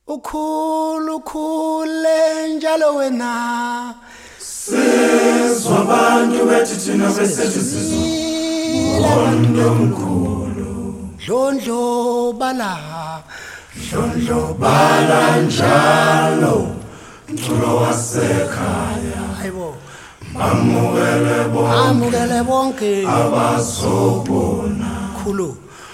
ukhule njalo wena sizwa abantu bethi thina besithi sizwa omkhulu dlondlo bala njalo mculo wasekhaya hayibo amukele bonke abazobona khulu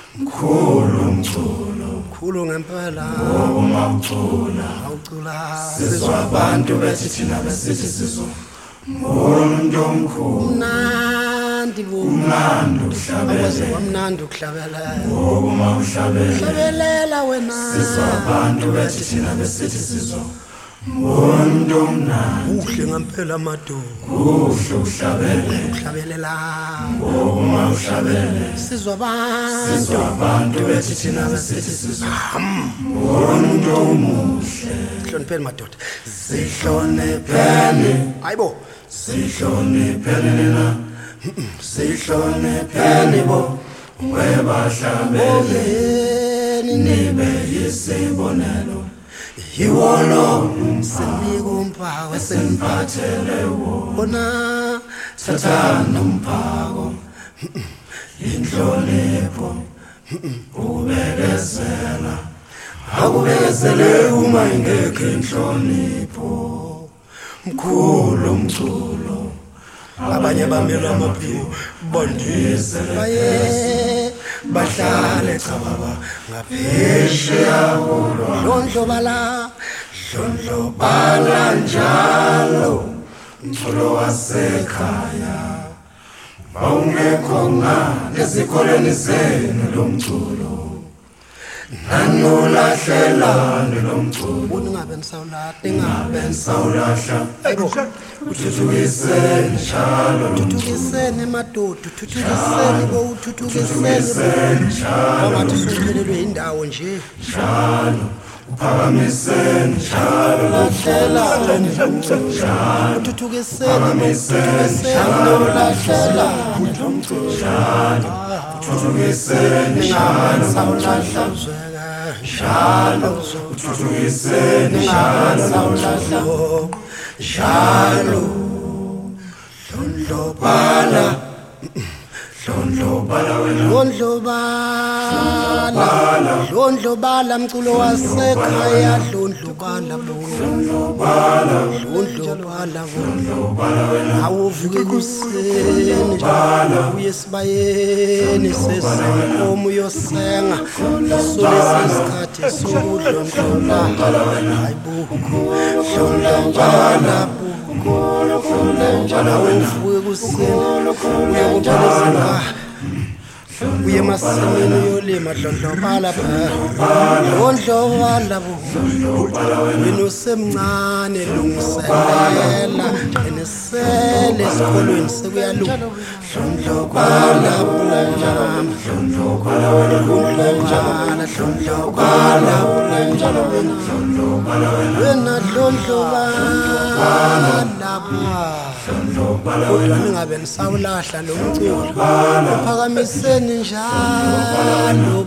mculo ngempela umamcula awucula sizwa abantu bethi thina besithi sizwa umuntu omkhulu mnandi ukuhlabela uma uhlabelela wena sizwa abantu bethi thina besithi sizwa umuntu omnandi uhle ngempela madu kuhle uhlabelela uma uhlabele sizwa abantu bethi thina besithi sizwa umuntu omuhle hlonipheni madoda sihlonipheni hayibo sihlonipheni bo webahlabele nibe yisibonelo yiwolo umphako seniphathele wona thatha nomphako inhlonipho ukubekezele uma ingekho inhlonipho mkhulu umculo abanye bamela amaphiko bandise bahlale cababa ngaphesheya dlondlo bala njalo mculo wasekhaya awungekho ezikoleni zenu lo mculo nanolahlela lo mculo ungabe nisawulahla uthuthukise thuthukiseni madoda thuthukiseni njalo ngathi usuphelelwe indawo nje njalo uphakamiseni njalo lahlela uthuthukiseni lahlela uthuthukiseni njalo uthuthukiseni njalo dlondlobala mculo wasekhaya dlondlobala awuvuke kuseni uye esibayeni sesinkomo uyosenga solesi isikhathi sokudlondloba hayibo awuvuke kuseni uyakuphelezela uye masimini uyolima dlondlobala dlondlobala wena usemncane lungiselela enesele esikolweni sekuyalunga dlondlobala wena dlondlobala kodwa ningabe nisawulahla lo mculo uphakamiseni njalo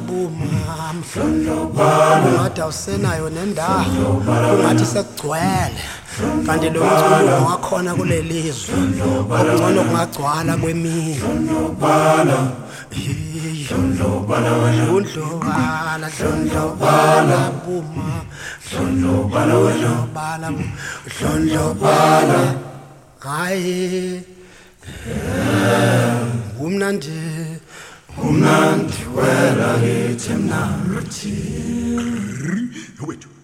bumama ungathi awusenayo nendawo ungathi sekugcwele kanti lo mculo wakhona kulelizwe okungcono kungagcwala kwemini dlondlobala buma dlondlobala hayi umnandi wela kithi mnandi